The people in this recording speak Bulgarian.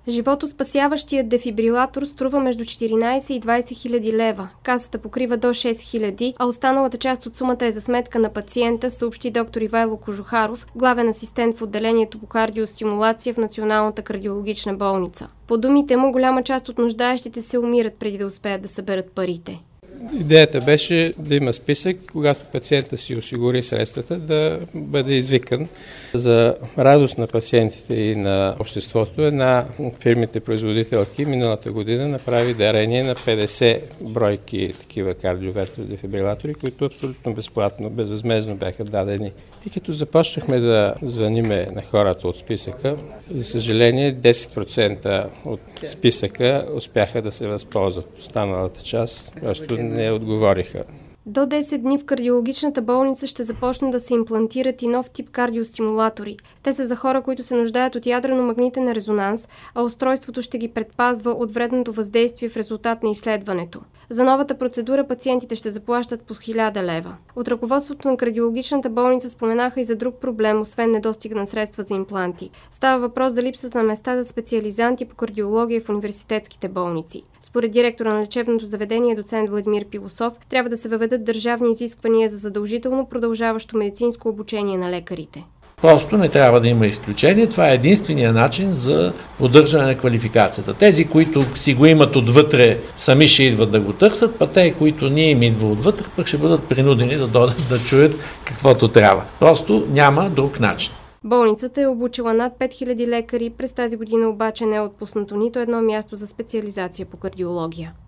Животоспасяващият дефибрилатор струва между 14 и 20 хиляди лева. Касата покрива до 6 хиляди, а останалата част от сумата е за сметка на пациента, съобщи доктор Ивайло Кожухаров, главен асистент в отделението по кардиостимулация в Националната кардиологична болница. По думите му, голяма част от нуждаещите се умират преди да успеят да съберат парите. Идеята беше да има списък, когато пациента си осигури средствата, да бъде извикан. За радост на пациентите и на обществото, една фирмите производителки миналата година направи дарение на 50 бройки такива кардиовертови дефибрилатори, които абсолютно безплатно, безвъзмездно бяха дадени. И като започнахме да звъниме на хората от списъка, за съжаление 10% от списъка успяха да се възползват. Останалата част просто не отговориха. До 10 дни в кардиологичната болница ще започнат да се имплантират и нов тип кардиостимулатори. Те са за хора, които се нуждаят от ядрено-магнитен резонанс, а устройството ще ги предпазва от вредното въздействие в резултат на изследването. За новата процедура пациентите ще заплащат по 1000 лева. От ръководството на кардиологичната болница споменаха и за друг проблем, освен недостиг на средства за импланти. Става въпрос за липсата на места за специализанти по кардиология в университетските болници. Според директора на лечебното заведение доцент Владимир Пилосов, трябва да се въведат държавни изисквания за задължително продължаващо медицинско обучение на лекарите. Просто не трябва да има изключение. Това е единствения начин за поддържане на квалификацията. Тези, които си го имат отвътре, сами ще идват да го търсят, па те, които не им идва отвътре, пък ще бъдат принудени да дойдат да чуят каквото трябва. Просто няма друг начин. Болницата е обучила над 5000 лекари, през тази година обаче не е отпуснато нито едно място за специализация по кардиология.